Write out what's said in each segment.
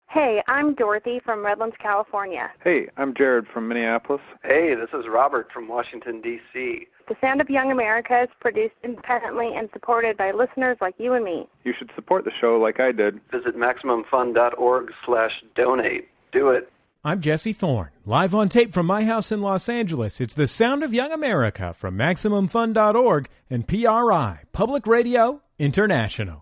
Hey, I'm Dorothy from Redlands, California. Hey, I'm Jared from Minneapolis. Hey, this is Robert from Washington, D.C. The Sound of Young America is produced independently and supported by listeners like you and me. You should support the show like I did. Visit MaximumFun.org/donate. Do it. I'm Jesse Thorne, live on tape from my house in Los Angeles. It's the Sound of Young America from MaximumFun.org and PRI, Public Radio International.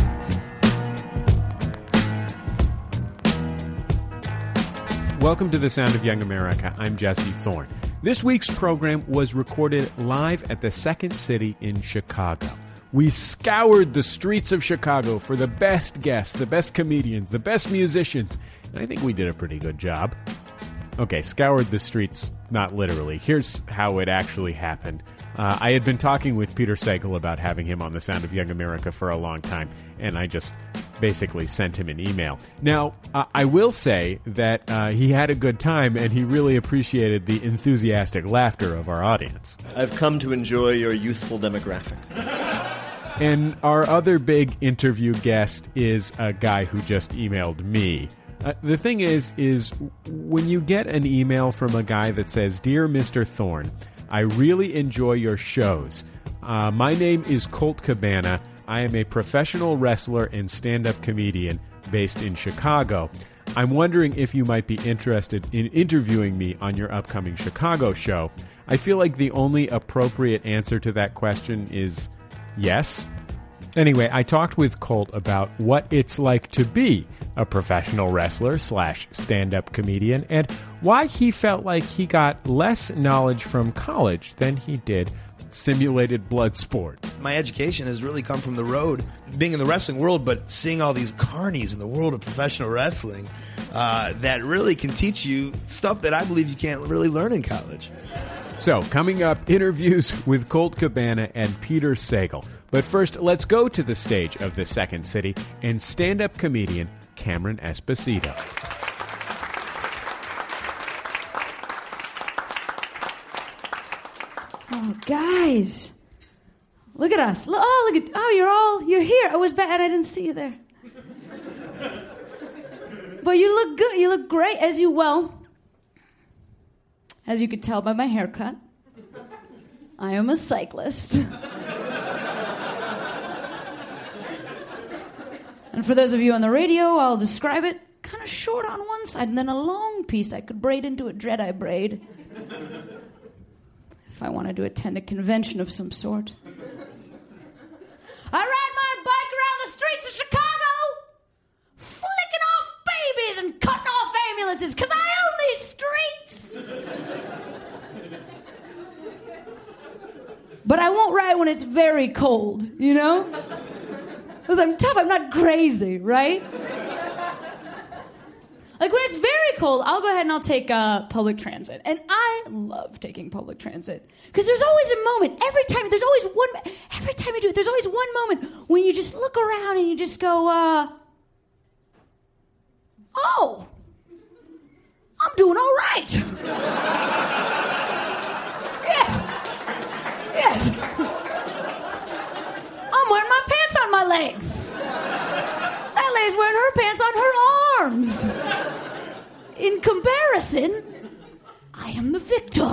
Welcome to the Sound of Young America. I'm Jesse Thorne. This week's program was recorded live at the Second City in Chicago. We scoured the streets of Chicago for the best guests, the best comedians, the best musicians, and I think we did a pretty good job. Okay, scoured the streets, not literally. Here's how it actually happened. I had been talking with Peter Sagal about having him on the Sound of Young America for a long time, and I just basically sent him an email. Now, I will say that he had a good time, and he really appreciated the enthusiastic laughter of our audience. I've come to enjoy your youthful demographic. And our other big interview guest is a guy who just emailed me. The thing is when you get an email from a guy that says, "Dear Mr. Thorne, I really enjoy your shows. My name is Colt Cabana. I am a professional wrestler and stand-up comedian based in Chicago. I'm wondering if you might be interested in interviewing me on your upcoming Chicago show." I feel like the only appropriate answer to that question is yes. Anyway, I talked with Colt about what it's like to be a professional wrestler / stand-up comedian and why he felt like he got less knowledge from college than he did simulated blood sport. My education has really come from the road, being in the wrestling world, but seeing all these carnies in the world of professional wrestling that really can teach you stuff that I believe you can't really learn in college. So, coming up, interviews with Colt Cabana and Peter Sagal. But first, let's go to the stage of the Second City and stand-up comedian Cameron Esposito. Oh, guys. Look at us. You're here. I was bad. I didn't see you there. But you look good. You look great, as you could tell by my haircut. I am a cyclist. And for those of you on the radio, I'll describe it kind of short on one side and then a long piece I could braid into a dread-eye braid. If I wanted to attend a convention of some sort. I ride my bike around the streets of Chicago, flicking off babies and cutting off ambulances, because I own these streets. But I won't ride when it's very cold, you know? Because I'm tough, I'm not crazy, right? Like when it's very cold, I'll go ahead and I'll take public transit. And I love taking public transit. Because there's always a moment, every time you do it, there's always one moment when you just look around and you just go, oh, I'm doing all right. Yes. I'm wearing my pants on my legs. That lady's wearing her pants on her arms. In comparison, I am the victor.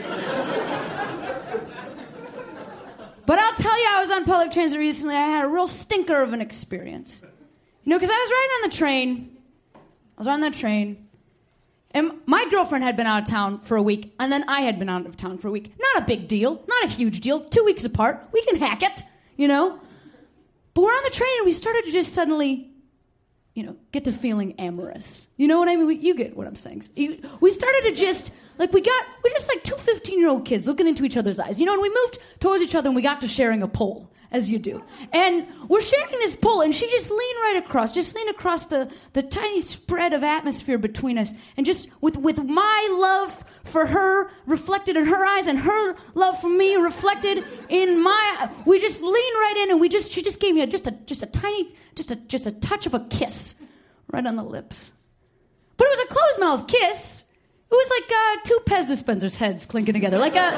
But I'll tell you, I was on public transit recently. I had a real stinker of an experience. You know, because I was riding on the train. And my girlfriend had been out of town for a week, and then I had been out of town for a week. Not a big deal, not a huge deal. 2 weeks apart, we can hack it, you know? But we're on the train, and we started to just suddenly, get to feeling amorous. You know what I mean? You get what I'm saying. We started to just, we're just like two 15-year-old kids looking into each other's eyes. You know, and we moved towards each other, and we got to sharing a pole, as you do. And we're sharing this pole, and she just leaned across the tiny spread of atmosphere between us, and just with my love for her reflected in her eyes, and her love for me reflected in my, we just leaned right in, and she just gave me just a touch of a kiss right on the lips. But it was a closed mouth kiss. It was like two Pez dispensers' heads clinking together, like it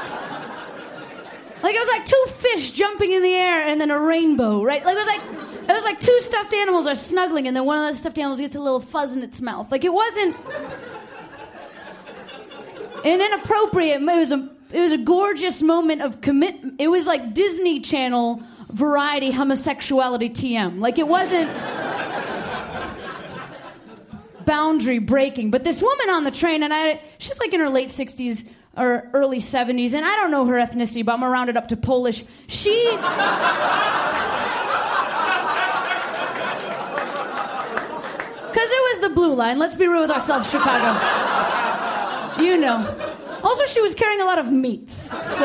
was like two fish jumping in the air and then a rainbow, right? Like it It was like two stuffed animals are snuggling, and then one of the stuffed animals gets a little fuzz in its mouth. Like, it wasn't an inappropriate. It was a gorgeous moment of commitment. It was like Disney Channel variety homosexuality TM. Like, it wasn't boundary breaking. But this woman on the train, and she's like in her late 60s or early 70s, and I don't know her ethnicity, but I'm gonna round it up to Polish. She... Because it was the blue line. Let's be real with ourselves, Chicago. You know. Also, she was carrying a lot of meats, so...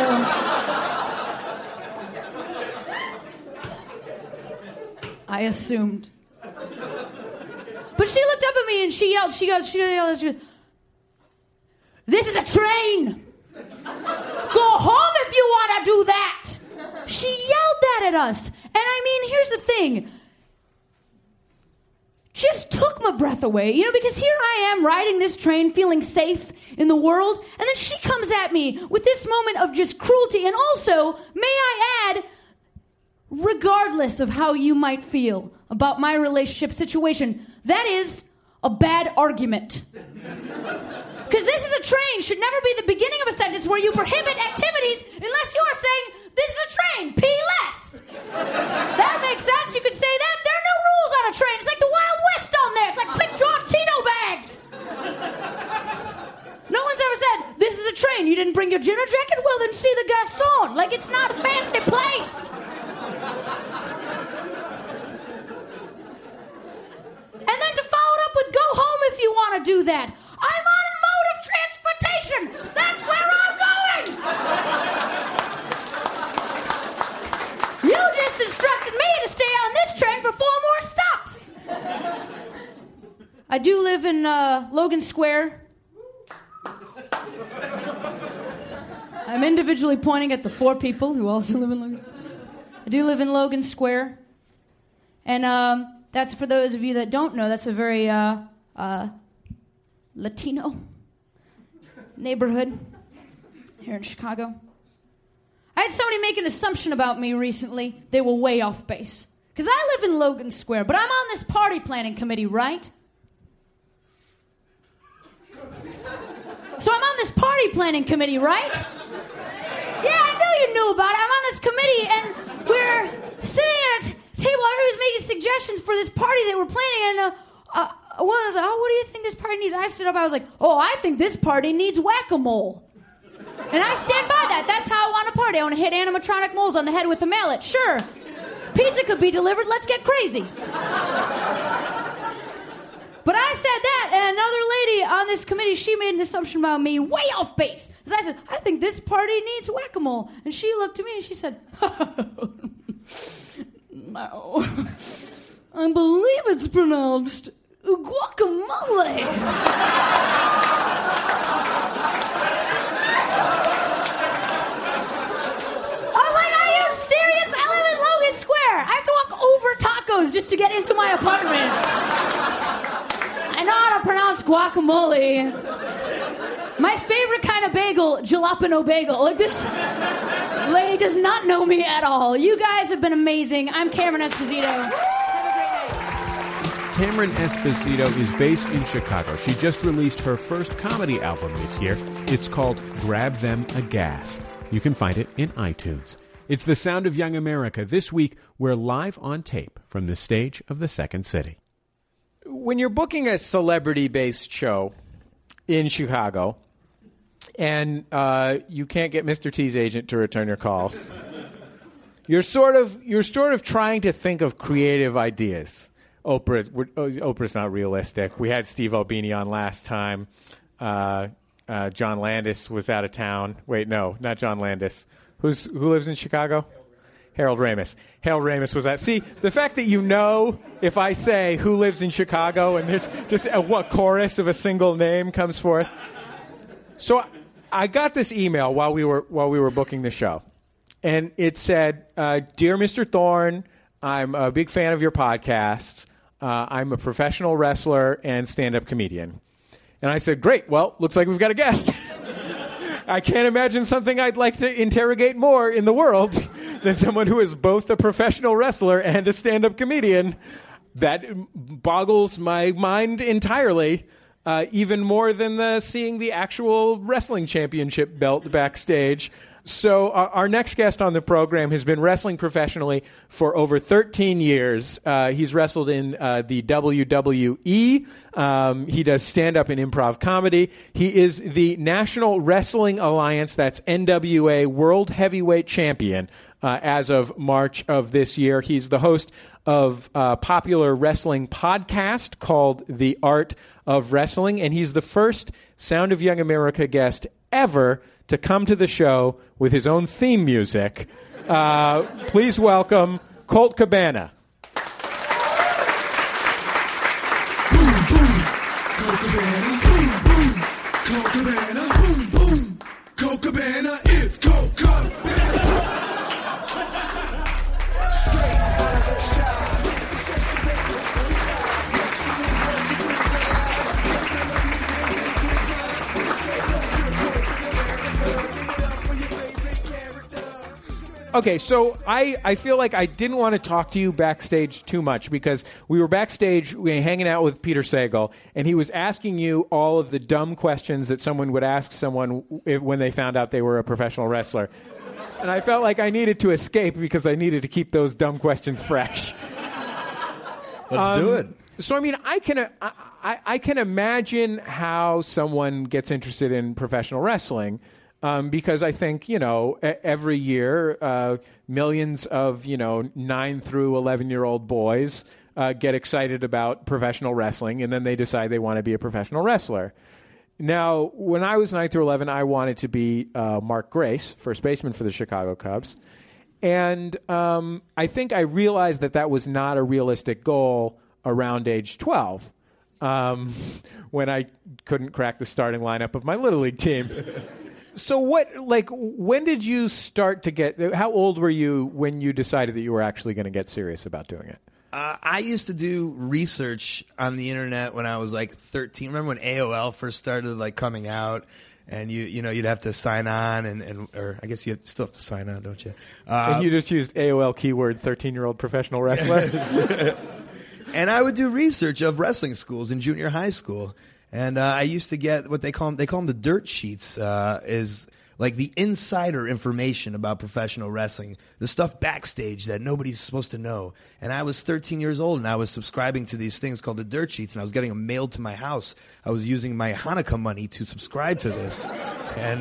I assumed. But she looked up at me and she yelled, she goes, "This is a train! Go home if you want to do that!" She yelled that at us. And I mean, here's the thing. Just took my breath away, because here I am riding this train feeling safe in the world, and then she comes at me with this moment of just cruelty. And also, may I add, regardless of how you might feel about my relationship situation, that is a bad argument. Because this is a train should never be the beginning of a sentence where you prohibit activities unless you are saying, this is a train, pee less. That makes sense. You could say that. There are no rules on a train. It's like the Wild West on there. It's like quick draw Cheeto bags. No one's ever said, this is a train. You didn't bring your dinner jacket? Well, then see the garçon. Like, it's not a fancy place. And then to follow it up with go home if you want to do that. I'm on a mode of transportation. That's where I'm going. You just instructed me to stay on this train for 4 more stops. I do live in Logan Square. I'm individually pointing at the 4 people who also live in Logan Square. I do live in Logan Square. And that's, for those of you that don't know, that's a very Latino neighborhood here in Chicago. I had somebody make an assumption about me recently. They were way off base. Because I live in Logan Square, but I'm on this party planning committee, right? So I'm on this party planning committee, right? Yeah, I know you knew about it. I'm on this committee, and we're sitting at a table. Everybody's making suggestions for this party that we're planning, and one was like, "Oh, what do you think this party needs?" I stood up. I was like, "Oh, I think this party needs whack-a-mole." And I stand by that. That's how I want a party. I want to hit animatronic moles on the head with a mallet. Sure. Pizza could be delivered. Let's get crazy. But I said that, and another lady on this committee, she made an assumption about me way off base. Because I said, "I think this party needs whack-a-mole." And she looked at me and she said, "No. I believe it's pronounced guacamole." Just to get into my apartment. I know how to pronounce guacamole. My favorite kind of bagel, jalapeno bagel. Like, this lady does not know me at all. You guys have been amazing. I'm Cameron Esposito. Have a great night. Cameron Esposito is based in Chicago. She just released her first comedy album this year. It's called Grab Them a Gas. You can find it in iTunes. It's the Sound of Young America. This week, we're live on tape from the stage of the Second City. When you're booking a celebrity-based show in Chicago and you can't get Mr. T's agent to return your calls, you're sort of trying to think of creative ideas. Oprah's not realistic. We had Steve Albini on last time. John Landis was out of town. Wait, no, not John Landis. Who lives in Chicago? Harold Ramis. Harold Ramis was that. See, the fact that you know if I say who lives in Chicago and there's just a chorus of a single name comes forth. So I got this email while we were booking the show, and it said, "Dear Mr. Thorne, I'm a big fan of your podcasts. I'm a professional wrestler and stand-up comedian." And I said, "Great. Well, looks like we've got a guest." I can't imagine something I'd like to interrogate more in the world than someone who is both a professional wrestler and a stand-up comedian. That boggles my mind entirely, even more than seeing the actual wrestling championship belt backstage. So our next guest on the program has been wrestling professionally for over 13 years. He's wrestled in the WWE. He does stand-up and improv comedy. He is the National Wrestling Alliance, that's NWA, World Heavyweight Champion as of March of this year. He's the host of a popular wrestling podcast called The Art of Wrestling, and he's the first Sound of Young America guest ever to come to the show with his own theme music. Please welcome Colt Cabana. Boom, boom, Colt Cabana, boom, boom, Colt Cabana, boom, boom, Colt Cabana, it's Colt Cabana. Straight out of the shop. Okay, so I feel like I didn't want to talk to you backstage too much because we were backstage hanging out with Peter Sagal, and he was asking you all of the dumb questions that someone would ask someone when they found out they were a professional wrestler. And I felt like I needed to escape because I needed to keep those dumb questions fresh. Let's do it. So, I mean, I can imagine how someone gets interested in professional wrestling. Because I think, every year millions of, 9 through 11-year-old boys get excited about professional wrestling, and then they decide they want to be a professional wrestler. Now, when I was 9 through 11, I wanted to be Mark Grace, first baseman for the Chicago Cubs. And I think I realized that was not a realistic goal around age 12, when I couldn't crack the starting lineup of my Little League team. So when did you start to how old were you when you decided that you were actually going to get serious about doing it? I used to do research on the internet when I was like 13. Remember when AOL first started coming out, and you'd have to sign on, or I guess you still have to sign on, don't you? And you just used AOL keyword 13-year-old professional wrestler? And I would do research of wrestling schools in junior high school. And I used to get what they call them the dirt sheets, is like the insider information about professional wrestling, the stuff backstage that nobody's supposed to know. And I was 13 years old, and I was subscribing to these things called the dirt sheets, and I was getting them mailed to my house. I was using my Hanukkah money to subscribe to this. And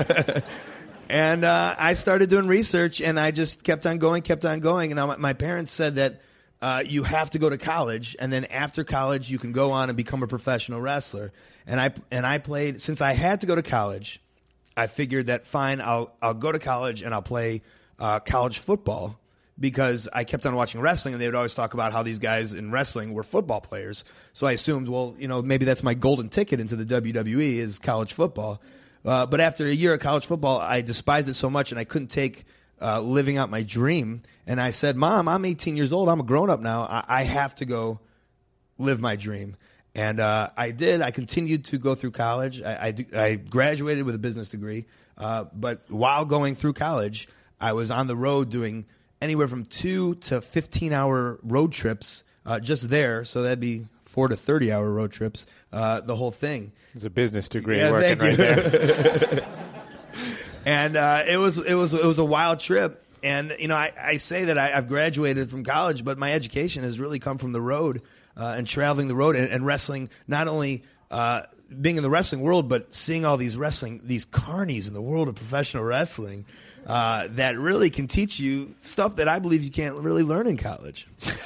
I started doing research, and I just kept on going. And my parents said that you have to go to college, and then after college you can go on and become a professional wrestler. And I played, since I had to go to college, I figured that fine, I'll go to college and I'll play college football, because I kept on watching wrestling, and they would always talk about how these guys in wrestling were football players. So I assumed, well, maybe that's my golden ticket into the WWE is college football. But after a year of college football, I despised it so much, and I couldn't take living out my dream. And I said, Mom, I'm 18 years old. I'm a grown-up now. I have to go live my dream. And I did. I continued to go through college. I graduated with a business degree. But while going through college, I was on the road doing anywhere from 2 to 15-hour road trips just there. So that'd be 4 to 30-hour road trips, the whole thing. It's a business degree working right there. And it was a wild trip. And, I say that I've graduated from college, but my education has really come from the road and traveling the road and wrestling, not only being in the wrestling world, but seeing all these carnies in the world of professional wrestling that really can teach you stuff that I believe you can't really learn in college.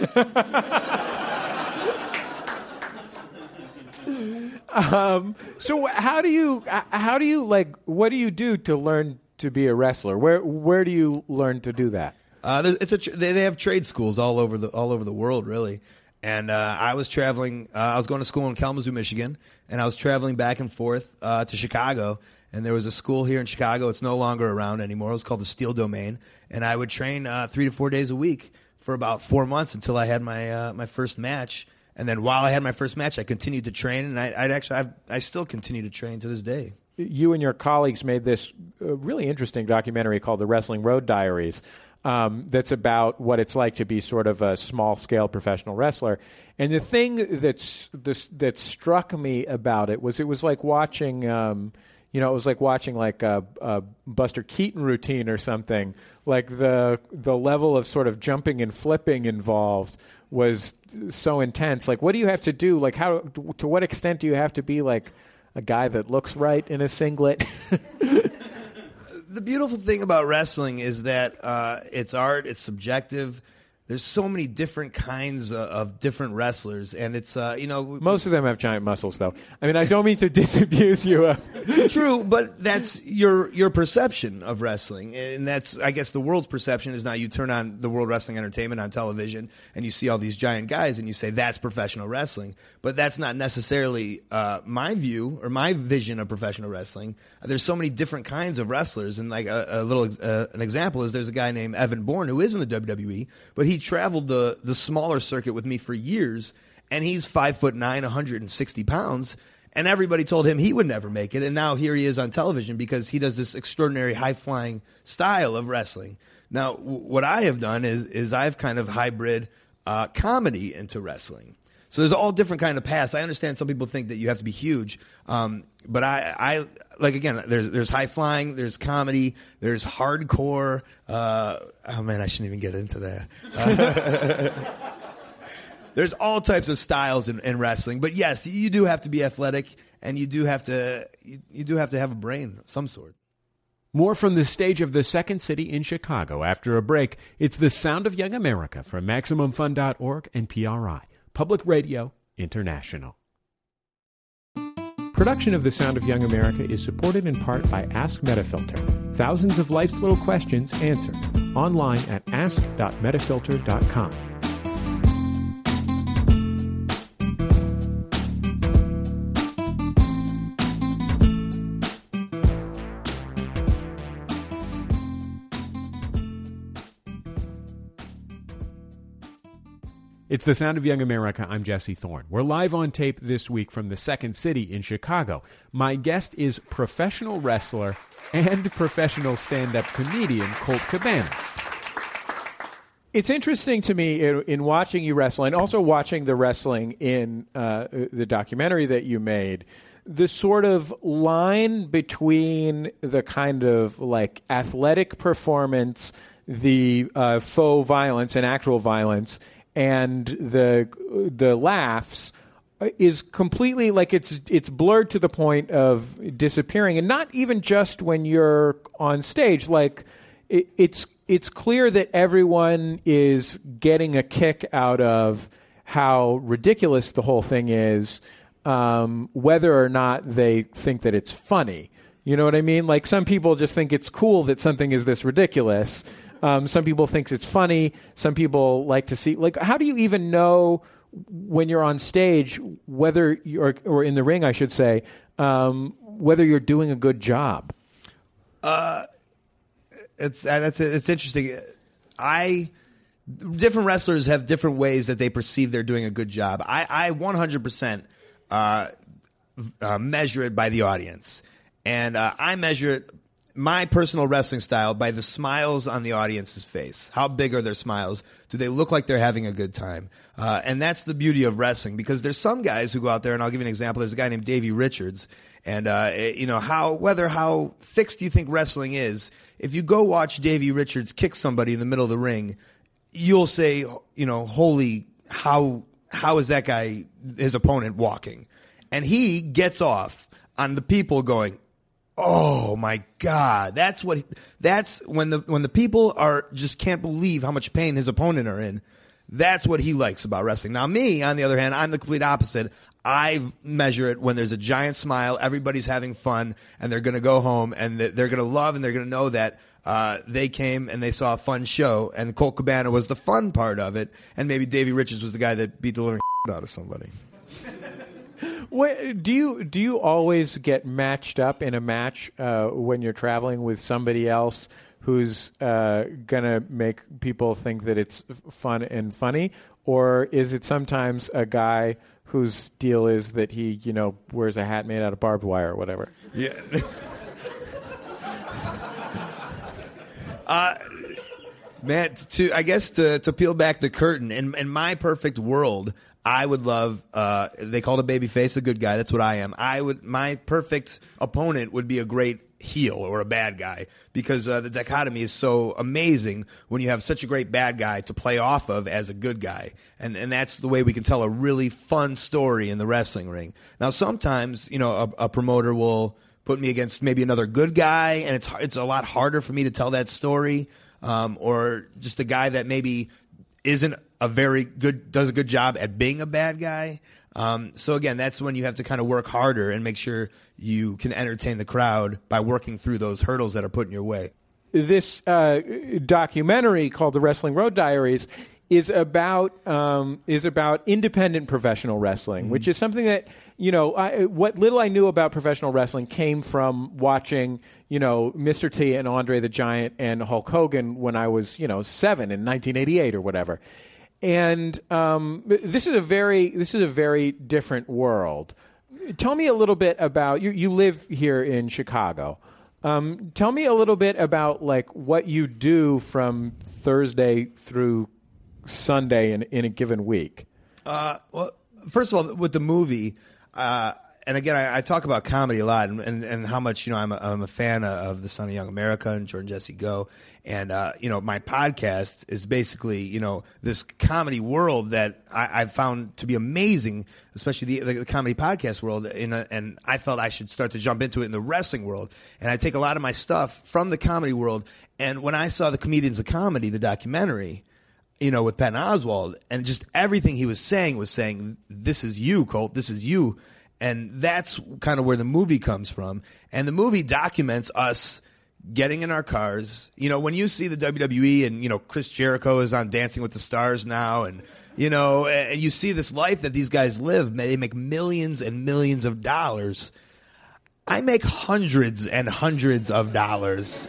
So how do you what do you do to learn to be a wrestler? Where do you learn to do that? They have trade schools all over the world, really. And I was traveling. I was going to school in Kalamazoo, Michigan, and I was traveling back and forth to Chicago. And there was a school here in Chicago. It's no longer around anymore. It was called the Steel Domain. And I would train 3 to 4 days a week for about 4 months until I had my first match. And then while I had my first match, I continued to train, and I still continue to train to this day. You and your colleagues made this really interesting documentary called The Wrestling Road Diaries. that's about what it's like to be sort of a small-scale professional wrestler. And the thing that struck me about it was like watching, it was like watching like a Buster Keaton routine or something. Like the level of sort of jumping and flipping involved was so intense. Like, what do you have to do? Like, to what extent do you have to be like a guy that looks right in a singlet? The beautiful thing about wrestling is that it's art, it's subjective. There's so many different kinds of different wrestlers, and it's most of them have giant muscles, though. I mean, I don't mean to disabuse you. True, but that's your perception of wrestling, and that's, I guess, the world's perception is now you turn on the World Wrestling Entertainment on television, and you see all these giant guys, and you say that's professional wrestling. But that's not necessarily my view or my vision of professional wrestling. There's so many different kinds of wrestlers, and like an example is there's a guy named Evan Bourne who is in the WWE, but he traveled the smaller circuit with me for years, and he's 5'9", 160 pounds, and everybody told him he would never make it, and now here he is on television because he does this extraordinary high-flying style of wrestling. Now, what I have done is I've kind of hybrid comedy into wrestling. So there's all different kind of paths. I understand some people think that you have to be huge, but I like, again, there's high flying, there's comedy, there's hardcore. Oh man, I shouldn't even get into that. There's all types of styles in wrestling, but yes, you do have to be athletic, and you do have to have a brain of some sort. More from the stage of the Second City in Chicago after a break. It's The Sound of Young America from MaximumFun.org and PRI, Public Radio International. Production of The Sound of Young America is supported in part by Ask Metafilter. Thousands of life's little questions answered. Online at ask.metafilter.com. It's The Sound of Young America. I'm Jesse Thorne. We're live on tape this week from the Second City in Chicago. My guest is professional wrestler and professional stand-up comedian Colt Cabana. It's interesting to me in watching you wrestle and also watching the wrestling in the documentary that you made, the sort of line between the kind of like athletic performance, the faux violence and actual violence, and the laughs is completely like it's blurred to the point of disappearing, and not even just when you're on stage. Like it's clear that everyone is getting a kick out of how ridiculous the whole thing is, whether or not they think that it's funny. You know what I mean? Like, some people just think it's cool that something is this ridiculous. Some people think it's funny. Some people like to see, like, how do you even know when you're on stage, whether you're, or in the ring, I should say, whether you're doing a good job? It's interesting. Different wrestlers have different ways that they perceive they're doing a good job. I 100% measure it by the audience, and I measure it, my personal wrestling style, by the smiles on the audience's face. How big are their smiles? Do they look like they're having a good time? And that's the beauty of wrestling, because there's some guys who go out there, and I'll give you an example. There's a guy named Davey Richards, and how fixed you think wrestling is, if you go watch Davey Richards kick somebody in the middle of the ring, you'll say, holy, how is that guy, his opponent, walking? And he gets off on the people going, oh my God! That's when the people are just can't believe how much pain his opponent are in. That's what he likes about wrestling. Now, me, on the other hand, I'm the complete opposite. I measure it when there's a giant smile, everybody's having fun, and they're going to go home, and they're going to love, and they're going to know that they came and they saw a fun show, and Colt Cabana was the fun part of it, and maybe Davey Richards was the guy that beat the living out of somebody. Do you always get matched up in a match when you're traveling with somebody else who's gonna make people think that it's fun and funny, or is it sometimes a guy whose deal is that he wears a hat made out of barbed wire or whatever? Yeah. Man, to peel back the curtain, in my perfect world, I would love. They called a babyface a good guy. That's what I am. My perfect opponent would be a great heel or a bad guy, because the dichotomy is so amazing when you have such a great bad guy to play off of as a good guy, and that's the way we can tell a really fun story in the wrestling ring. Now, sometimes a promoter will put me against maybe another good guy, and it's a lot harder for me to tell that story, or just a guy that maybe isn't does a good job at being a bad guy. So again, that's when you have to kind of work harder and make sure you can entertain the crowd by working through those hurdles that are put in your way. This documentary called The Wrestling Road Diaries is about independent professional wrestling, which is something that, what little I knew about professional wrestling came from watching, Mr. T and Andre the Giant and Hulk Hogan when I was, 7 in 1988 or whatever. And this is a very different world. Tell me a little bit about you live here in Chicago. Tell me a little bit about what you do from Thursday through Sunday in a given week. Well, first of all, with the movie, and again, I talk about comedy a lot, and how much I'm a fan of The Son of Young America and Jordan Jesse Go, and my podcast is basically this comedy world that I've found to be amazing, especially the comedy podcast world, and I felt I should start to jump into it in the wrestling world, and I take a lot of my stuff from the comedy world, and when I saw the Comedians of Comedy, the documentary, with Patton Oswalt, and just everything he was saying, this is you, Colt, this is you. And that's kind of where the movie comes from. And the movie documents us getting in our cars. When you see the WWE and, Chris Jericho is on Dancing with the Stars now, and, and you see this life that these guys live, they make millions and millions of dollars. I make hundreds and hundreds of dollars,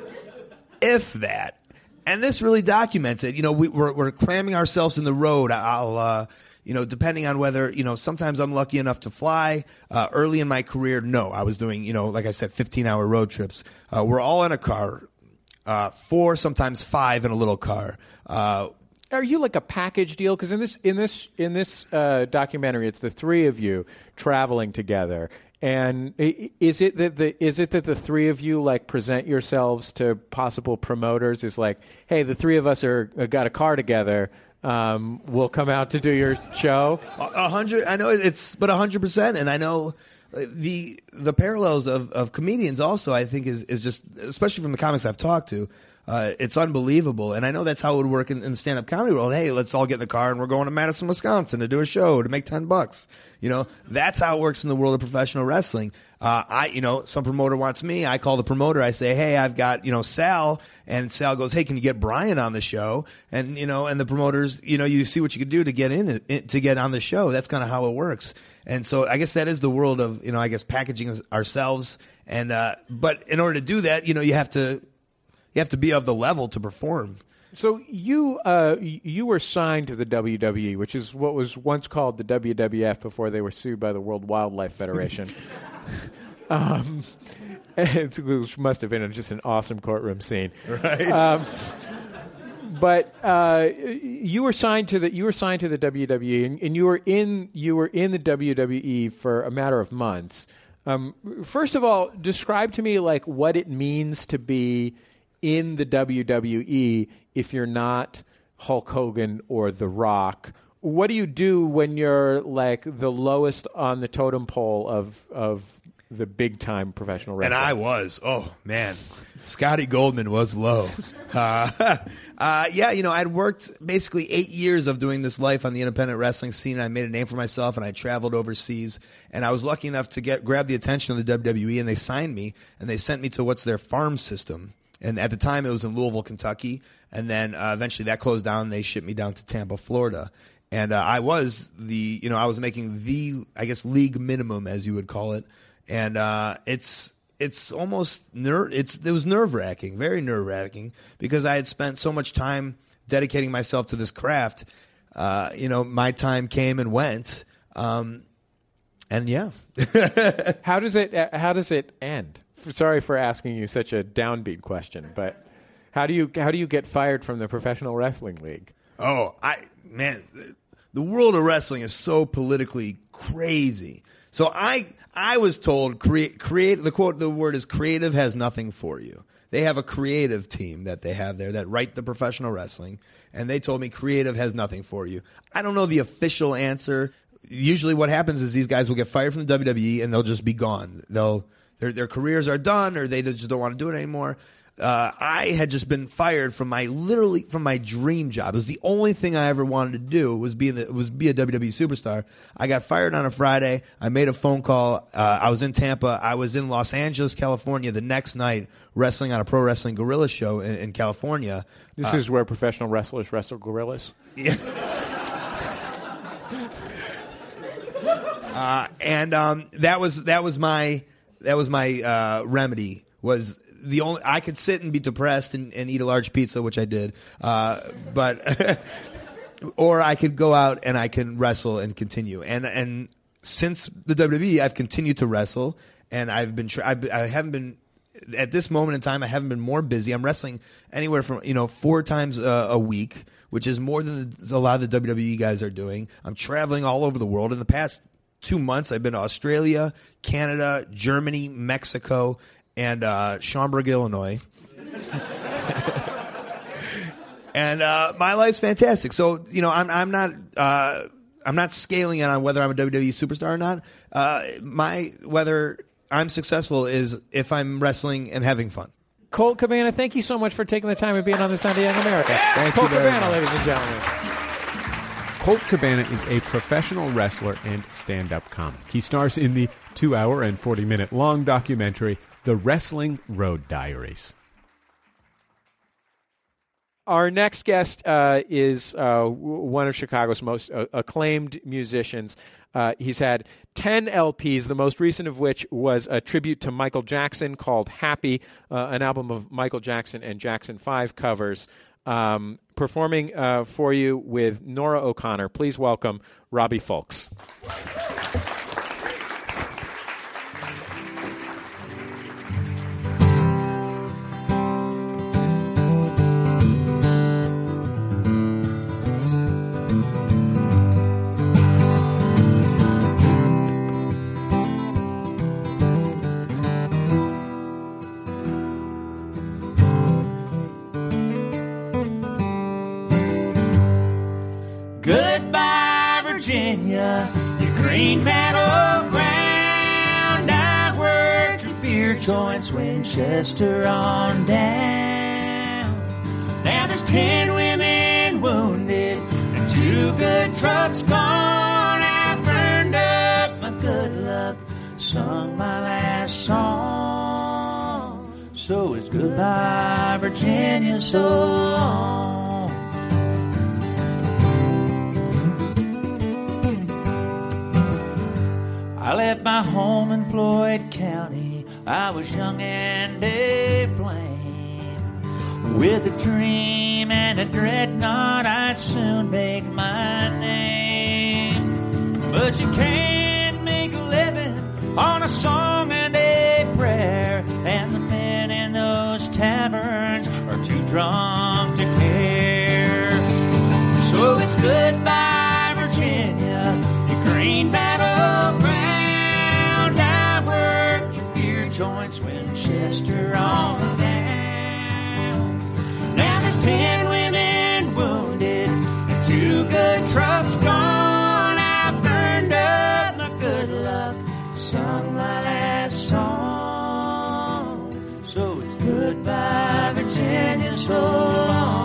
if that. And this really documents it. We're cramming ourselves in the road. Depending on whether, sometimes I'm lucky enough to fly. Early in my career, no, I was doing, like I said, 15-hour road trips. We're all in a car, 4, sometimes 5 in a little car. Are you like a package deal? Because in this documentary, it's the three of you traveling together. And is it that the three of you present yourselves to possible promoters? Is like, hey, the three of us got a car together. We'll come out to do your show. 100. I know but 100%. And I know the parallels of comedians also. I think is just, especially from the comics I've talked to, it's unbelievable. And I know that's how it would work in the stand-up comedy world. Hey, let's all get in the car and we're going to Madison, Wisconsin to do a show to make $10. That's how it works in the world of professional wrestling. Some promoter wants me. I call the promoter. I say, hey, I've got, Sal. And Sal goes, hey, can you get Brian on the show? And, and the promoters, you see what you can do to get to get on the show. That's kind of how it works. And so I guess that is the world of, packaging ourselves. And, but in order to do that, you have to be of the level to perform. So you were signed to the WWE, which is what was once called the WWF before they were sued by the World Wildlife Federation. Which must have been just an awesome courtroom scene, right? But you were signed to the WWE, and you were in the WWE for a matter of months. First of all, describe to me what it means to be in the WWE if you're not Hulk Hogan or The Rock. What do you do when you're the lowest on the totem pole of the big time professional wrestling? And I was. Oh man, Scotty Goldman was low. I'd worked basically 8 years of doing this life on the independent wrestling scene. I made a name for myself, and I traveled overseas. And I was lucky enough to grab the attention of the WWE, and they signed me, and they sent me to what's their farm system. And at the time, it was in Louisville, Kentucky. And then eventually that closed down, and they shipped me down to Tampa, Florida. And I was I was making the, league minimum, as you would call it. And it's almost it was nerve-wracking, very nerve-wracking, because I had spent so much time dedicating myself to this craft. My time came and went. And yeah. How does it end? Sorry for asking you such a downbeat question, but How do you get fired from the Professional Wrestling League? Oh, the world of wrestling is so politically crazy. So I was told the word is creative has nothing for you. They have a creative team that they have there that write the professional wrestling, and they told me creative has nothing for you. I don't know the official answer. Usually what happens is these guys will get fired from the WWE and they'll just be gone. Their careers are done, or they just don't want to do it anymore. I had just been fired from my dream job. It was the only thing I ever wanted to do was be a WWE superstar. I got fired on a Friday. I made a phone call. I was in Tampa. I was in Los Angeles, California the next night wrestling on a Pro Wrestling Guerrilla show in California. This is where professional wrestlers wrestle gorillas? Yeah. That was my remedy. Was the only I could sit and be depressed and eat a large pizza, which I did, but or I could go out and I can wrestle and continue. And since the WWE, I've continued to wrestle, and I haven't been at this moment in time. I haven't been more busy. I'm wrestling anywhere from 4 times a week, which is more than a lot of the WWE guys are doing. I'm traveling all over the world. In the past 2 months, I've been to Australia, Canada, Germany, Mexico, and Schaumburg, Illinois. And my life's fantastic. So I'm not scaling it on whether I'm a WWE superstar or not. Whether I'm successful is if I'm wrestling and having fun. Colt Cabana, thank you so much for taking the time and being on the Sunday Young America. Thank Colt you very Cabana, much. ladies and gentlemen. Colt Cabana is a professional wrestler and stand-up comic. He stars in the 2-hour and 40-minute long documentary, The Wrestling Road Diaries. Our next guest is one of Chicago's most acclaimed musicians. He's had 10 LPs, the most recent of which was a tribute to Michael Jackson called Happy, an album of Michael Jackson and Jackson 5 covers. Performing for you with Nora O'Connor, please welcome Robbie Fulks. Goodbye, Virginia, your green battleground. I worked at beer joints, Winchester on down. Now there's 10 women wounded and 2 good trucks gone. I burned up my good luck, sung my last song. So it's goodbye, Virginia, so long. I left my home in Floyd County. I was young and aflame, with a dream and a dreadnought I'd soon make my name. But you can't make a living on a song and a prayer, and the men in those taverns are too drunk to care. So it's goodbye, Virginia, your green battleground. Joints, Winchester on down. Now there's 10 women wounded and 2 good trucks gone. I burned up my good luck, sung my last song. So it's goodbye, Virginia, so long.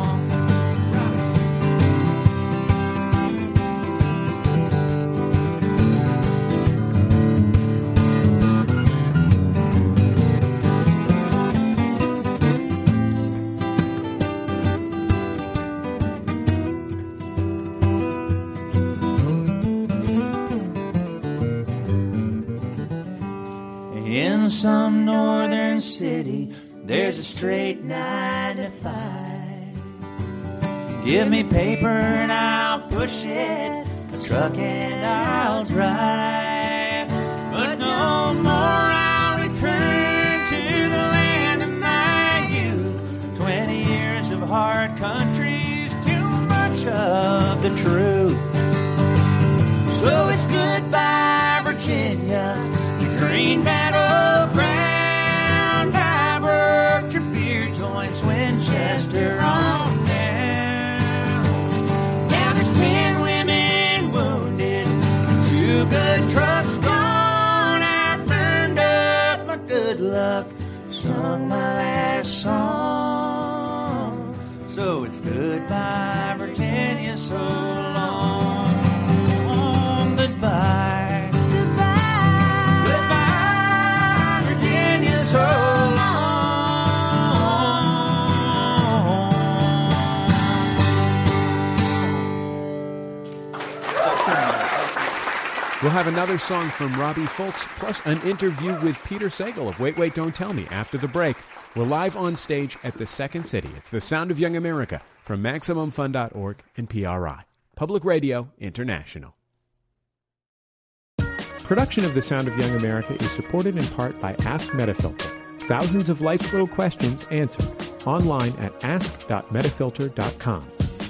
In some northern city, there's a straight 9 to 5. Give me paper and I'll push it, a truck and I'll drive. But no more I'll return to the land of my youth. Virginia, the green battleground. I worked your beer joints, Winchester on down. Now there's 10 women wounded, 2 good trucks gone. I burned up my good luck, sung my last song. So it's goodbye, Virginia, so long. Goodbye. Goodbye. Goodbye, Virginia, so We'll have another song from Robbie Fultz, plus an interview with Peter Sagal of Wait, Wait, Don't Tell Me after the break. We're live on stage at the Second City. It's the Sound of Young America from MaximumFun.org and PRI, Public Radio International. Production of the Sound of Young America is supported in part by Ask Metafilter. Thousands of life's little questions answered. Online at ask.metafilter.com.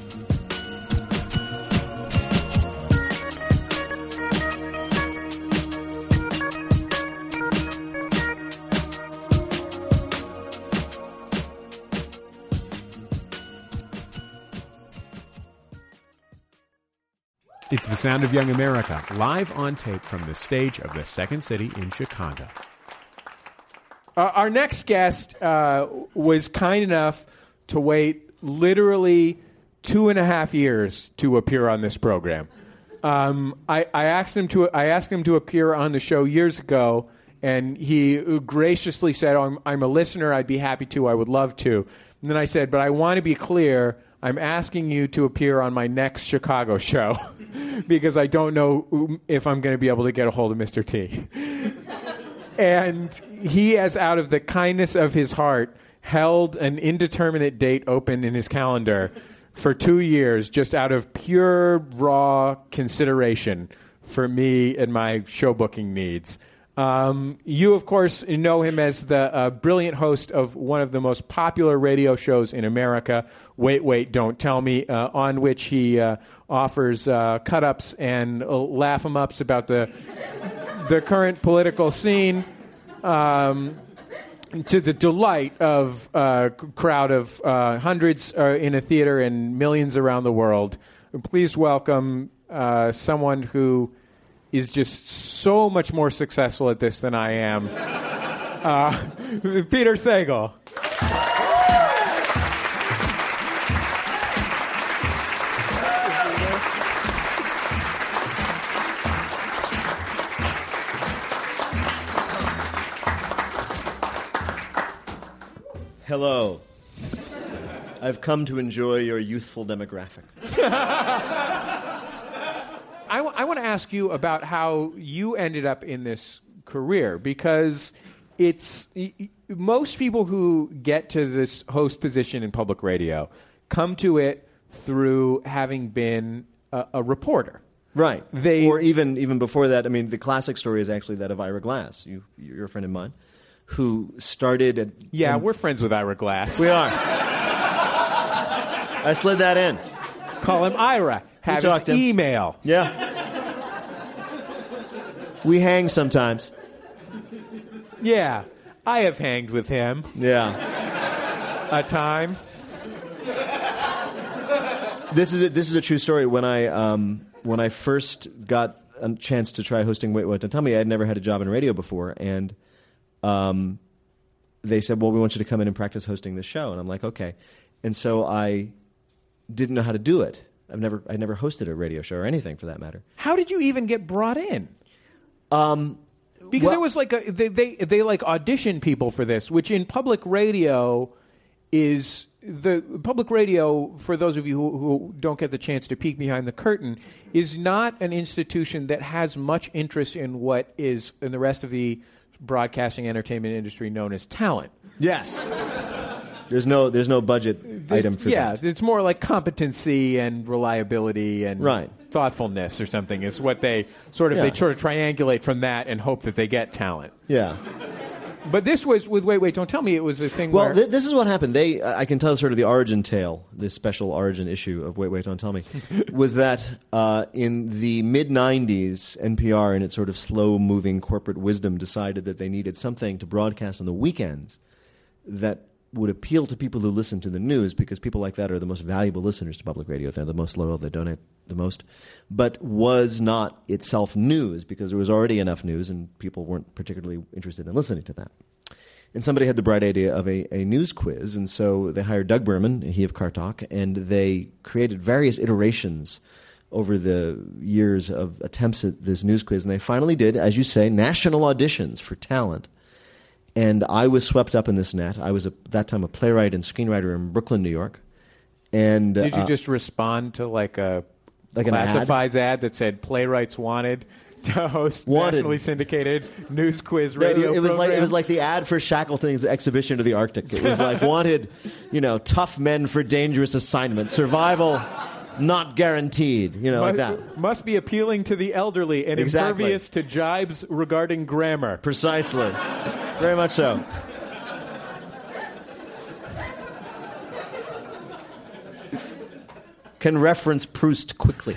It's the Sound of Young America, live on tape from the stage of the Second City in Chicago. Our next guest was kind enough to wait literally 2.5 years to appear on this program. I asked him to appear on the show years ago, and he graciously said, I'm a listener, I'd be happy to, I would love to. And then I said, but I want to be clear, I'm asking you to appear on my next Chicago show because I don't know if I'm going to be able to get a hold of Mr. T. And he has, out of the kindness of his heart, held an indeterminate date open in his calendar for 2 years just out of pure, raw consideration for me and my show booking needs. You, of course, know him as the brilliant host of one of the most popular radio shows in America, Wait, Wait, Don't Tell Me, on which he offers cut-ups and laugh-em-ups about the current political scene, to the delight of a crowd of hundreds in a theater and millions around the world. Please welcome someone who is just so much more successful at this than I am. Peter Sagal. Hello. I've come to enjoy your youthful demographic. I want to ask you about how you ended up in this career, because it's most people who get to this host position in public radio come to it through having been a reporter. Right. Or even before that, I mean, the classic story is actually that of Ira Glass. You're a friend of mine who started at... Yeah, we're friends with Ira Glass. We are. I slid that in. Call him Ira. Have his email. Yeah. We hang sometimes. Yeah. I have hanged with him. Yeah. A time. This is a true story. When I first got a chance to try hosting Wait, Wait, Don't Tell Me, I had never had a job in radio before, and they said, well, we want you to come in and practice hosting this show. And I'm like, okay. And so I didn't know how to do it. I'd never hosted a radio show or anything for that matter. How did you even get brought in? Because it was like they like audition people for this, which in public radio is the public radio. For those of you who don't get the chance to peek behind the curtain, is not an institution that has much interest in what is in the rest of the broadcasting entertainment industry known as talent. Yes. There's no budget item for that. Yeah, it's more like competency and reliability and thoughtfulness or something is what they sort of triangulate from that and hope that they get talent. Yeah. But this was with Wait, Don't Tell Me. It was a thing Well, where... this is what happened. I can tell sort of the origin tale, this special origin issue of Wait, Don't Tell Me, was that in the mid-'90s, NPR, in its sort of slow-moving corporate wisdom, decided that they needed something to broadcast on the weekends that would appeal to people who listen to the news, because people like that are the most valuable listeners to public radio. They're the most loyal, they donate the most, but was not itself news, because there was already enough news and people weren't particularly interested in listening to that. And somebody had the bright idea of a news quiz, and so they hired Doug Berman, he of Car Talk, and they created various iterations over the years of attempts at this news quiz, and they finally did, as you say, national auditions for talent. And I was swept up in this net. I was, at that time, a playwright and screenwriter in Brooklyn, New York. And did you just respond to like a classifieds ad that said playwrights wanted to host nationally syndicated news quiz radio program? It was like the ad for Shackleton's Expedition to the Arctic. It was like wanted, tough men for dangerous assignments, survival not guaranteed, like that. Must be appealing to the elderly and impervious to jibes regarding grammar. Precisely. Very much so. Can reference Proust quickly.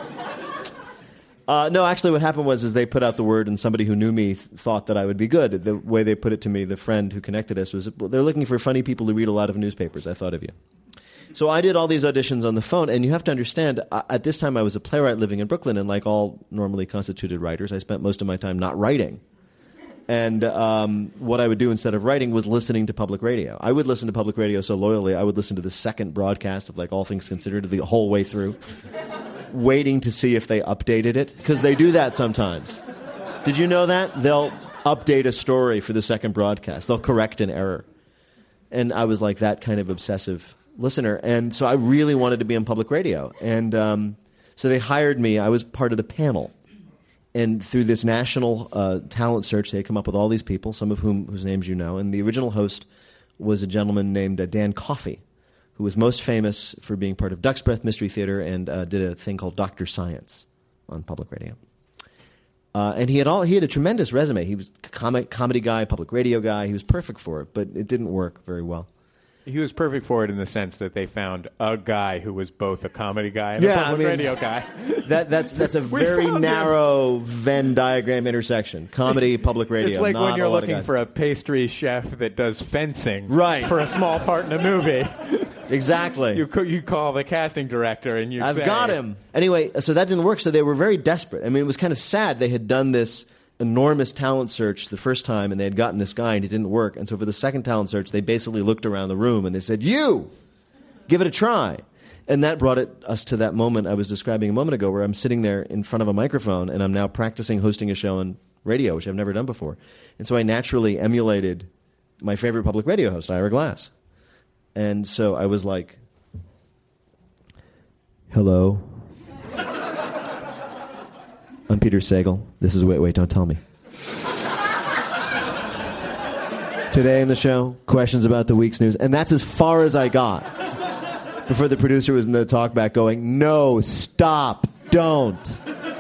No, actually what happened was they put out the word, and somebody who knew me thought that I would be good. The way they put it to me, the friend who connected us, was, they're looking for funny people who read a lot of newspapers. I thought of you. So I did all these auditions on the phone, and you have to understand, at this time I was a playwright living in Brooklyn, and like all normally constituted writers, I spent most of my time not writing. And what I would do instead of writing was listening to public radio. I would listen to public radio so loyally, I would listen to the second broadcast of like All Things Considered the whole way through, waiting to see if they updated it, because they do that sometimes. Did you know that? They'll update a story for the second broadcast. They'll correct an error. And I was like that kind of obsessive listener. And so I really wanted to be on public radio. And so they hired me. I was part of the panel. And through this national talent search, they had come up with all these people, some of whose names you know. And the original host was a gentleman named Dan Coffey, who was most famous for being part of Duck's Breath Mystery Theater and did a thing called Dr. Science on public radio. And he had a tremendous resume. He was a comedy guy, public radio guy. He was perfect for it, but it didn't work very well. He was perfect for it in the sense that they found a guy who was both a comedy guy and a public radio guy. That's a very narrow Venn diagram intersection. Comedy, public radio. It's like not when you're looking for a pastry chef that does fencing for a small part in a movie. Exactly. You call the casting director and I've got him. Anyway, so that didn't work, so they were very desperate. I mean, it was kind of sad. They had done this enormous talent search the first time, and they had gotten this guy, and it didn't work. And so for the second talent search, they basically looked around the room, and they said, "You! Give it a try." And that brought us to that moment I was describing a moment ago, where I'm sitting there in front of a microphone, and I'm now practicing hosting a show on radio, which I've never done before. And so I naturally emulated my favorite public radio host, Ira Glass. And so I was like, "Hello. I'm Peter Sagal. This is Wait, Don't Tell Me. Today in the show, questions about the week's news." And that's as far as I got before the producer was in the talkback going, "No, stop, don't."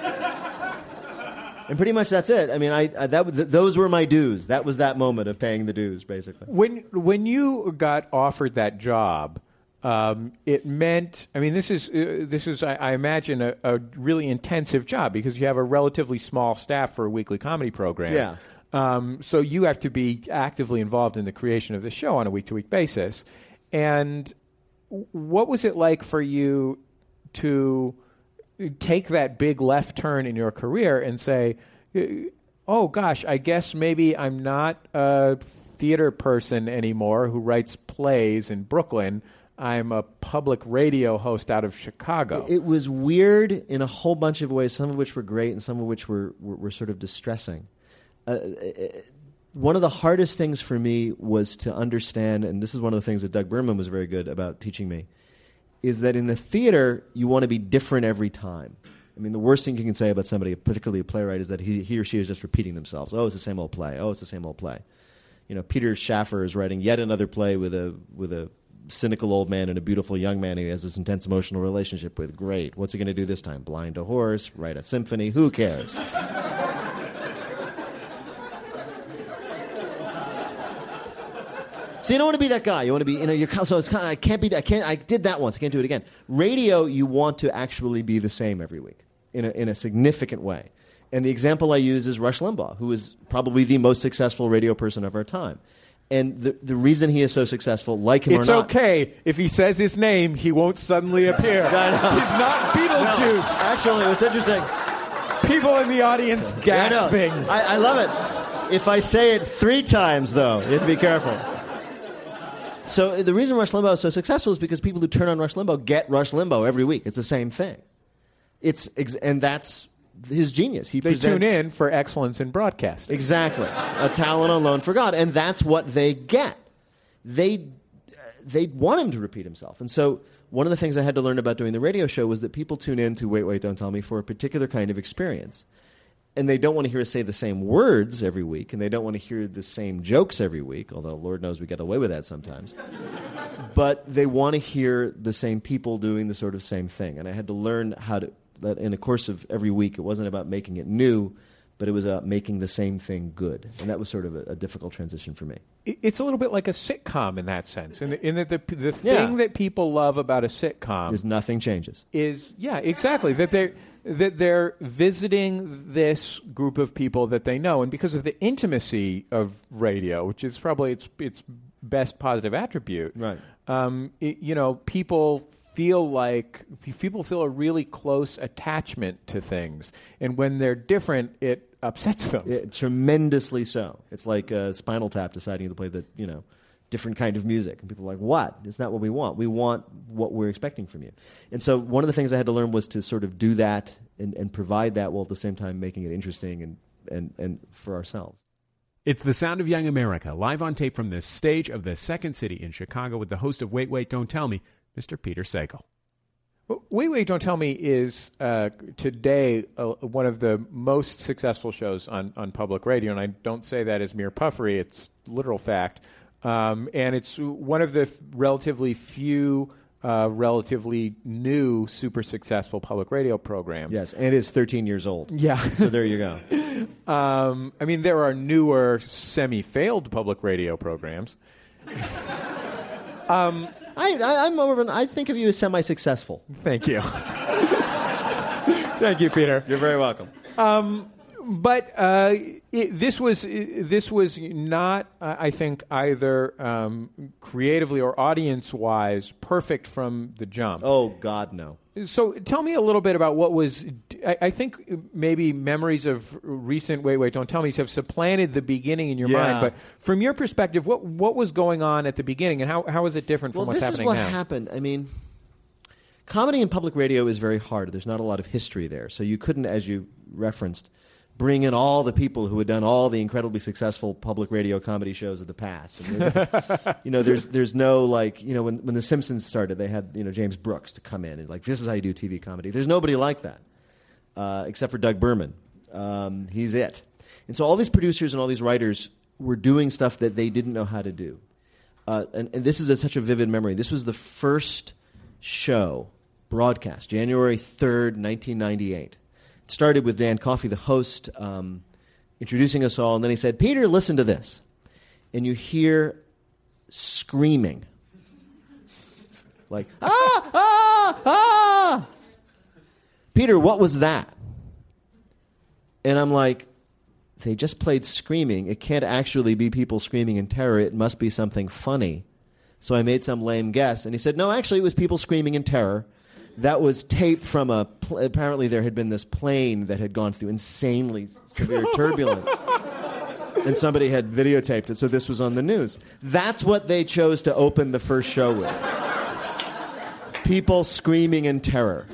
And pretty much that's it. I mean, those were my dues. That was that moment of paying the dues, basically. When you got offered that job, it meant, I mean, this is I imagine, a really intensive job, because you have a relatively small staff for a weekly comedy program. Yeah. So you have to be actively involved in the creation of the show on a week-to-week basis. And what was it like for you to take that big left turn in your career and say, "Oh gosh, I guess maybe I'm not a theater person anymore who writes plays in Brooklyn. I'm a public radio host out of Chicago"? It was weird in a whole bunch of ways, some of which were great and some of which were sort of distressing. One of the hardest things for me was to understand, and this is one of the things that Doug Berman was very good about teaching me, is that in the theater, you want to be different every time. I mean, the worst thing you can say about somebody, particularly a playwright, is that he or she is just repeating themselves. Oh, it's the same old play. Oh, it's the same old play. Peter Schaffer is writing yet another play with a cynical old man and a beautiful young man he has this intense emotional relationship with. Great. What's he going to do this time? Blind a horse, write a symphony? Who cares? So you don't want to be that guy. You want to be, so it's kind of, I did that once. I can't do it again. Radio, you want to actually be the same every week in a significant way. And the example I use is Rush Limbaugh, who is probably the most successful radio person of our time. And the reason he is so successful, like him or not... It's okay. If he says his name, he won't suddenly appear. He's not Beetlejuice. No. Actually, it's interesting. People in the audience gasping. I love it. If I say it 3 times, though, you have to be careful. So the reason Rush Limbaugh is so successful is because people who turn on Rush Limbaugh get Rush Limbaugh every week. It's the same thing. And that's his genius. They tune in for excellence in broadcasting. Exactly. A talent on loan for God. And that's what they get. They want him to repeat himself. And so one of the things I had to learn about doing the radio show was that people tune in to Wait, Don't Tell Me for a particular kind of experience. And they don't want to hear us say the same words every week, and they don't want to hear the same jokes every week, although Lord knows we get away with that sometimes. But they want to hear the same people doing the sort of same thing. And I had to learn that in the course of every week, it wasn't about making it new, but it was about making the same thing good. And that was sort of a difficult transition for me. It's a little bit like a sitcom in that sense. In that the thing that people love about a sitcom is nothing changes. Exactly. That they're visiting this group of people that they know. And because of the intimacy of radio, which is probably its best positive attribute, right? People feel a really close attachment to things, and when they're different, it upsets them. Tremendously so. It's like Spinal Tap deciding to play the different kind of music, and people are like, "What? It's not what we want. We want what we're expecting from you." And so one of the things I had to learn was to sort of do that and provide that while at the same time making it interesting and for ourselves. It's the Sound of Young America, live on tape from the stage of the Second City in Chicago with the host of Wait, Don't Tell Me, Mr. Peter Sagal. Wait, Don't Tell Me is today one of the most successful shows on public radio, and I don't say that as mere puffery, it's literal fact. And it's one of the relatively few, relatively new, super successful public radio programs. Yes, and it's 13 years old. Yeah. So there you go. There are newer, semi-failed public radio programs. I think of you as semi-successful. Thank you. Thank you, Peter. You're very welcome. But this was not, I think, either creatively or audience-wise perfect from the jump. Oh, God, no. So tell me a little bit about what was... I think maybe memories of recent Wait, Don't Tell Me have supplanted the beginning in your mind. But from your perspective, what was going on at the beginning, and how is it different from what's happening now? Well, this is what happened. I mean, comedy in public radio is very hard. There's not a lot of history there. So you couldn't, as you referenced, bring in all the people who had done all the incredibly successful public radio comedy shows of the past. There's no, when The Simpsons started, they had, James Brooks to come in and this is how you do TV comedy. There's nobody like that, except for Doug Berman. He's it. And so all these producers and all these writers were doing stuff that they didn't know how to do. And this is such a vivid memory. This was the first show broadcast, January 3rd, 1998. It started with Dan Coffey, the host, introducing us all, and then he said, "Peter, listen to this." And you hear screaming. Like, ah, ah, ah! Peter, what was that? And I'm like, they just played screaming. It can't actually be people screaming in terror. It must be something funny. So I made some lame guess. And he said, no, actually it was people screaming in terror. That was taped from apparently there had been this plane that had gone through insanely severe turbulence. And somebody had videotaped it, so this was on the news. That's what they chose to open the first show with. People screaming in terror.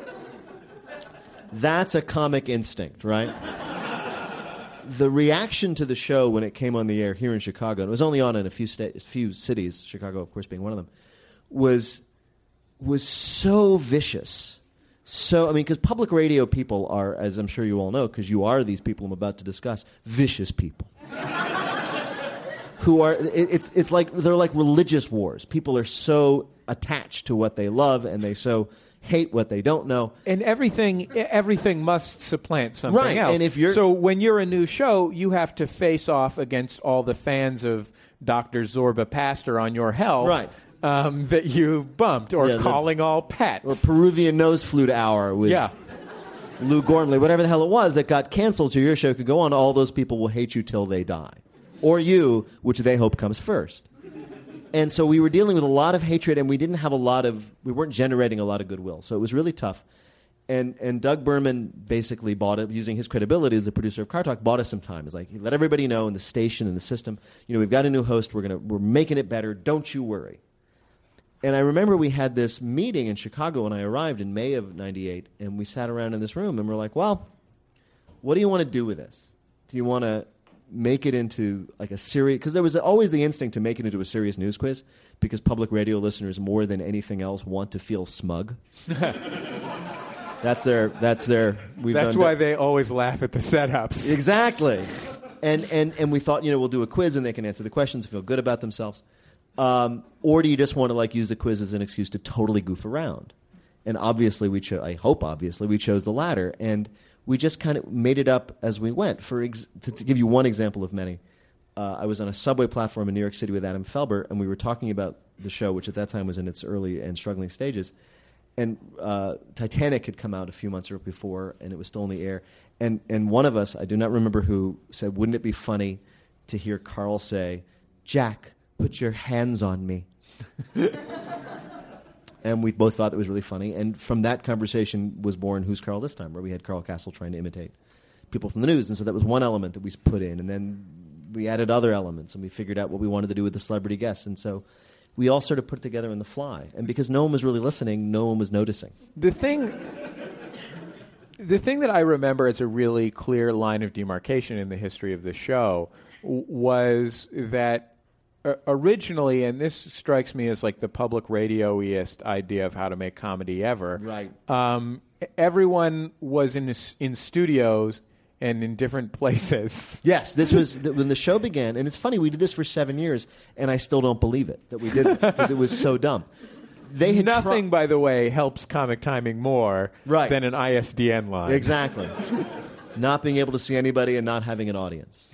That's a comic instinct, right? The reaction to the show when it came on the air here in Chicago, and it was only on in a few cities, Chicago, of course, being one of them, was so vicious. Because public radio people are, as I'm sure you all know, because you are these people I'm about to discuss, vicious people. Who are, it's like, they're like religious wars. People are so attached to what they love, and they so hate what they don't know. And everything must supplant something else. And if you're... So when you're a new show, you have to face off against all the fans of Dr. Zorba Pastor on your health. Right. That you bumped, or calling all pets. Or Peruvian Nose Flute Hour with Lou Gormley, whatever the hell it was that got canceled so your show could go on. All those people will hate you till they die. Or you, which they hope comes first. And so we were dealing with a lot of hatred, and we weren't generating a lot of goodwill. So it was really tough. And Doug Berman basically bought it, using his credibility as the producer of Car Talk, bought us some time. It's like, let everybody know in the station and the system, we've got a new host, we're making it better, don't you worry. And I remember we had this meeting in Chicago when I arrived in May of 98, and we sat around in this room, and we're like, well, what do you want to do with this? Do you want to make it into like a serious... Because there was always the instinct to make it into a serious news quiz, because public radio listeners, more than anything else, want to feel smug. That's why they always laugh at the setups. Exactly. And we thought, we'll do a quiz, and they can answer the questions, feel good about themselves. Or do you just want to use the quiz as an excuse to totally goof around? And obviously we chose the latter, and we just kind of made it up as we went. To give you one example of many, I was on a subway platform in New York City with Adam Felber, and we were talking about the show, which at that time was in its early and struggling stages. And Titanic had come out a few months before, and it was still in the air. And one of us, I do not remember who, said, wouldn't it be funny to hear Carl say, "Jack, put your hands on me." And we both thought it was really funny. And from that conversation was born Who's Carl This Time, where we had Carl Castle trying to imitate people from the news. And so that was one element that we put in. And then we added other elements, and we figured out what we wanted to do with the celebrity guests. And so we all sort of put it together on the fly. And because no one was really listening, no one was noticing. The thing that I remember as a really clear line of demarcation in the history of the show was that originally, and this strikes me as like the public radio-iest idea of how to make comedy ever. Right. Everyone was in studios and in different places. Yes, this was when the show began, and it's funny, we did this for 7 years, and I still don't believe it, that we did it, because it was so dumb. Nothing, by the way, helps comic timing more than an ISDN line. Exactly. Not being able to see anybody and not having an audience.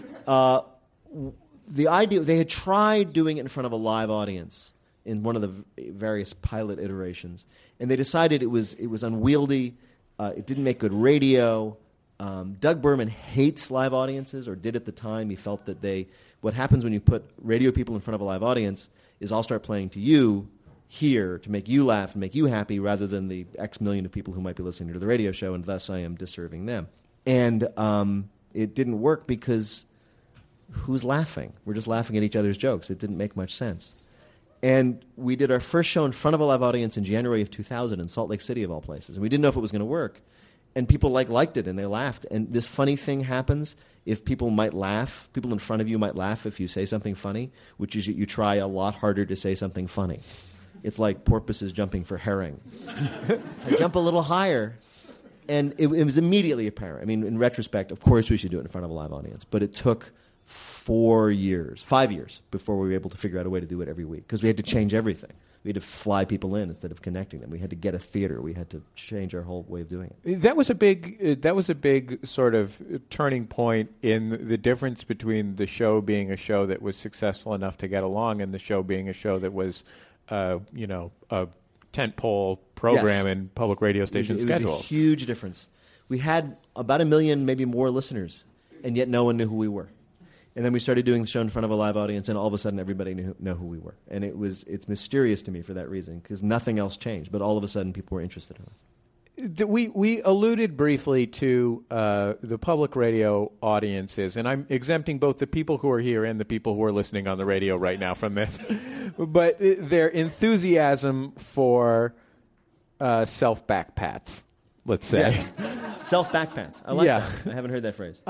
The idea, they had tried doing it in front of a live audience in one of the various pilot iterations, and they decided it was unwieldy, it didn't make good radio. Doug Berman hates live audiences, or did at the time. He felt that what happens when you put radio people in front of a live audience is I'll start playing to you here to make you laugh and make you happy, rather than the X million of people who might be listening to the radio show, and thus I am disserving them. And it didn't work because who's laughing? We're just laughing at each other's jokes. It didn't make much sense. And we did our first show in front of a live audience in January of 2000 in Salt Lake City, of all places. And we didn't know if it was going to work. And people liked it, and they laughed. And this funny thing happens if people might laugh. People in front of you might laugh if you say something funny, which is you try a lot harder to say something funny. It's like porpoises jumping for herring. I jump a little higher. And it was immediately apparent. I mean, in retrospect, of course we should do it in front of a live audience. But it took 5 years before we were able to figure out a way to do it every week, because we had to change everything. We had to fly people in instead of connecting them. We had to get a theater. We had to change our whole way of doing it. That was a big sort of turning point in the difference between the show being a show that was successful enough to get along and the show being a show that was, a tentpole program in public radio station schedule. It was a huge difference. We had about 1 million, maybe more listeners, and yet no one knew who we were. And then we started doing the show in front of a live audience, and all of a sudden everybody knew who we were. And it's mysterious to me for that reason, because nothing else changed. But all of a sudden people were interested in us. We alluded briefly to the public radio audiences, and I'm exempting both the people who are here and the people who are listening on the radio right now from this. But their enthusiasm for self-backpats, let's say. Yeah. Self-backpats. I like that. I haven't heard that phrase.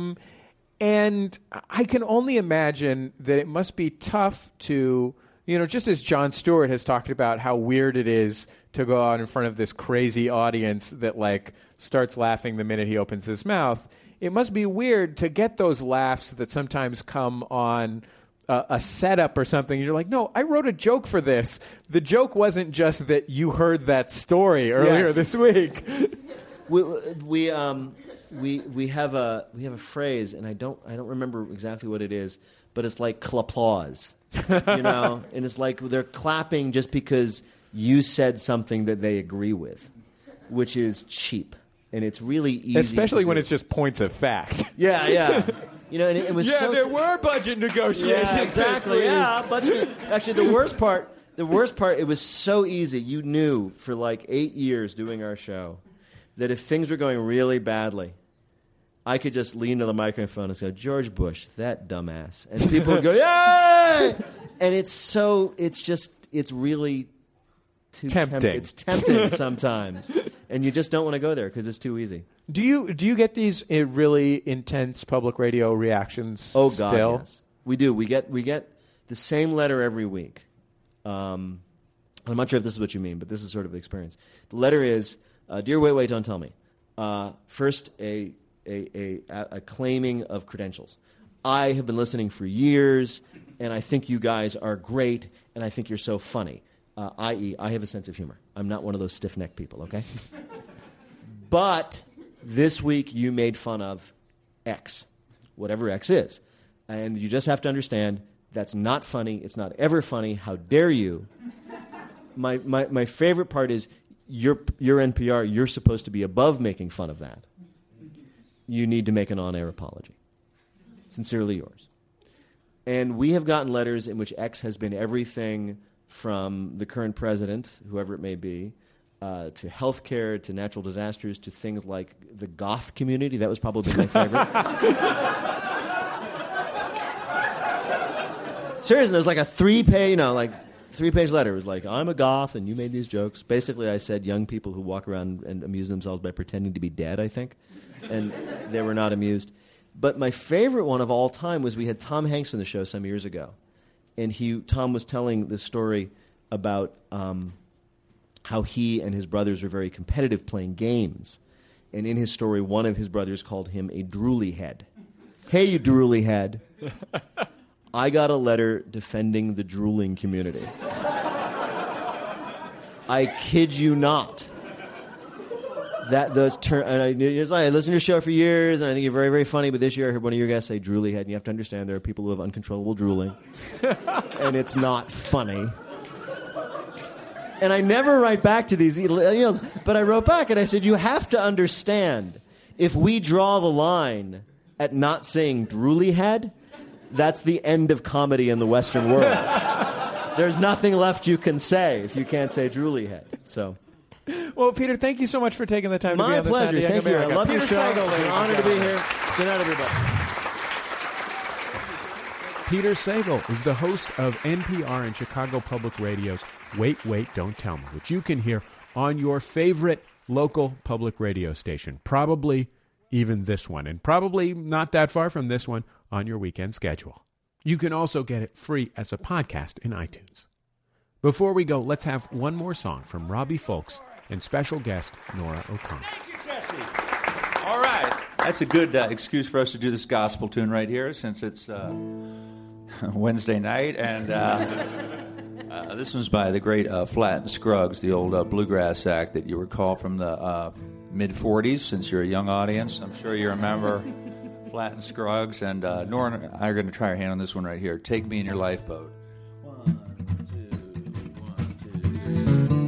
And I can only imagine that it must be tough to, just as Jon Stewart has talked about how weird it is to go out in front of this crazy audience that starts laughing the minute he opens his mouth. It must be weird to get those laughs that sometimes come on a setup or something. You're like, no, I wrote a joke for this. The joke wasn't just that you heard that story earlier this week. We have a phrase, and I don't remember exactly what it is, but it's like clapplause, and it's like they're clapping just because you said something that they agree with, which is cheap, and it's really easy. Especially when it's just points of fact. Yeah. And it was there were budget negotiations. Yeah, exactly. Yeah, budget. Actually, the worst part, it was so easy. You knew for like 8 years doing our show that if things were going really badly, I could just lean to the microphone and go, George Bush, that dumbass. And people would go, yay! And it's really too tempting. It's tempting sometimes. And you just don't want to go there because it's too easy. Do you get these really intense public radio reactions? Oh God, still? Yes. We do. We get the same letter every week. I'm not sure if this is what you mean, but this is sort of the experience. The letter is, "Dear Wait, Don't Tell Me." First, a claiming of credentials. I have been listening for years, and I think you guys are great, and I think you're so funny. I.e., I have a sense of humor. I'm not one of those stiff-necked people. Okay, but this week you made fun of X, whatever X is. And you just have to understand that's not funny. It's not ever funny. How dare you? My favorite part is you're NPR. You're supposed to be above making fun of that. You need to make an on-air apology. Sincerely yours. And we have gotten letters in which X has been everything from the current president, whoever it may be, to healthcare, to natural disasters, to things like the goth community. That was probably my favorite. Seriously, it was like a three-page letter. It was like, I'm a goth, and you made these jokes. Basically, I said young people who walk around and amuse themselves by pretending to be dead, I think. And they were not amused. But my favorite one of all time was we had Tom Hanks on the show some years ago. And Tom was telling this story about how he and his brothers were very competitive playing games. And in his story, one of his brothers called him a drooly head. Hey, you drooly head. I got a letter defending the drooling community. I kid you not. I listened to your show for years, and I think you're very, very funny, but this year I heard one of your guests say drooly head, and you have to understand there are people who have uncontrollable drooling, and it's not funny. And I never write back to these emails, but I wrote back and I said, you have to understand, if we draw the line at not saying drooly head, that's the end of comedy in the Western world. There's nothing left you can say if you can't say drooly head. So, well, Peter, thank you so much for taking the time to be on this My pleasure. Thank you. I love your show. Sagal, it's an honor to be here. Good night, everybody. Peter Sagal is the host of NPR and Chicago Public Radio's Wait, Don't Tell Me, which you can hear on your favorite local public radio station, probably even this one, and probably not that far from this one on your weekend schedule. You can also get it free as a podcast in iTunes. Before we go, let's have one more song from Robbie Fulks and special guest Nora O'Connor. Thank you, Jesse. All right. That's a good excuse for us to do this gospel tune right here, since it's Wednesday night, and this one's by the great Flat and Scruggs, the old bluegrass act that you recall from the mid-'40s, since you're a young audience. I'm sure you remember Flat and Scruggs, and Nora and I are going to try our hand on this one right here. Take Me in Your Lifeboat. 1, 2, 1, 2, 3.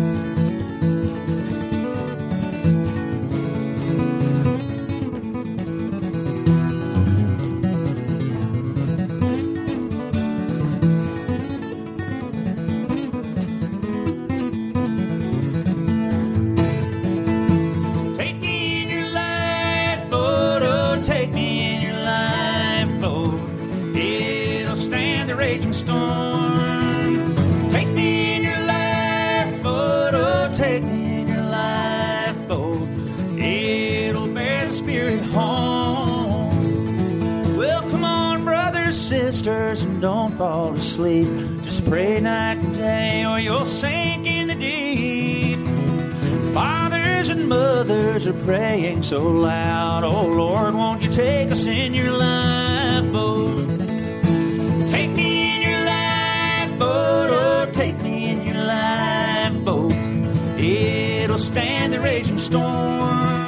And don't fall asleep. Just pray night and day, or you'll sink in the deep. Fathers and mothers are praying so loud. Oh Lord, won't you take us in your lifeboat? Take me in your lifeboat, oh take me in your lifeboat. It'll stand the raging storm.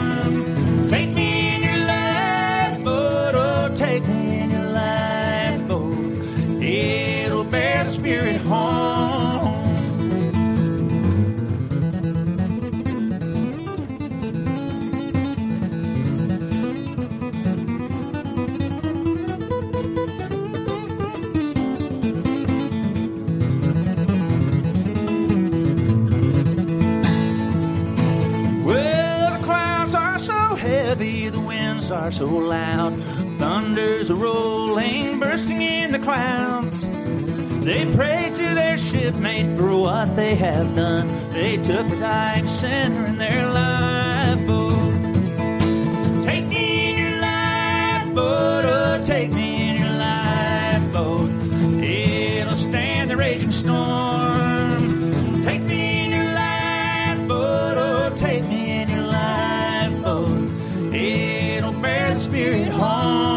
are so loud. Thunder's rolling, bursting in the clouds. They pray to their shipmate for what they have done. They took a dying sinner in their lifeboat. Take me in your lifeboat, oh, take me in your lifeboat. It'll stand the raging storm. Take me in your lifeboat, oh, take me in your lifeboat. It'll bear the spirit home.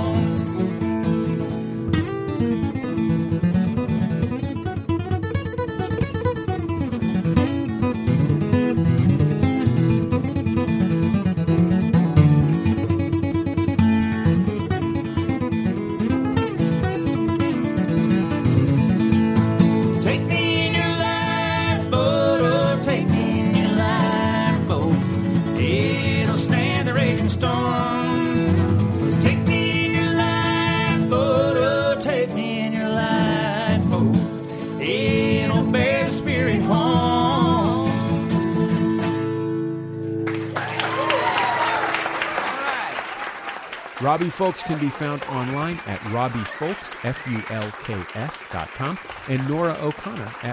Robbie Folks can be found online at RobbieFolks, FULKS.com, and Nora O'Connor at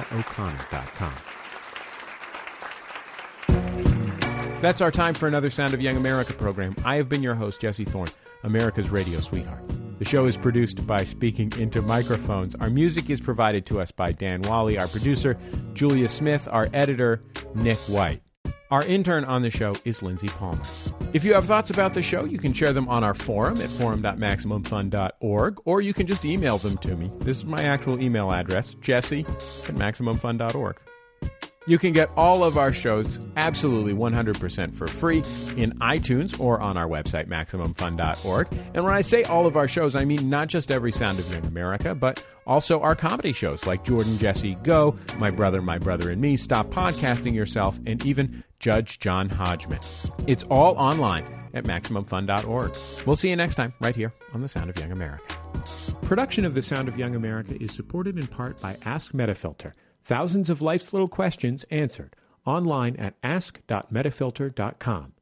NoraO'Connor.com. That's our time for another Sound of Young America program. I have been your host, Jesse Thorne, America's radio sweetheart. The show is produced by Speaking Into Microphones. Our music is provided to us by Dan Wally, our producer, Julia Smith, our editor, Nick White. Our intern on the show is Lindsay Palmer. If you have thoughts about the show, you can share them on our forum at forum.maximumfun.org, or you can just email them to me. This is my actual email address, jesse@maximumfun.org. You can get all of our shows absolutely 100% for free in iTunes or on our website, MaximumFun.org. And when I say all of our shows, I mean not just every Sound of Young America, but also our comedy shows like Jordan Jesse Go, My Brother and Me, Stop Podcasting Yourself, and even Judge John Hodgman. It's all online at MaximumFun.org. We'll see you next time right here on The Sound of Young America. Production of The Sound of Young America is supported in part by Ask Metafilter. Thousands of life's little questions answered online at ask.metafilter.com.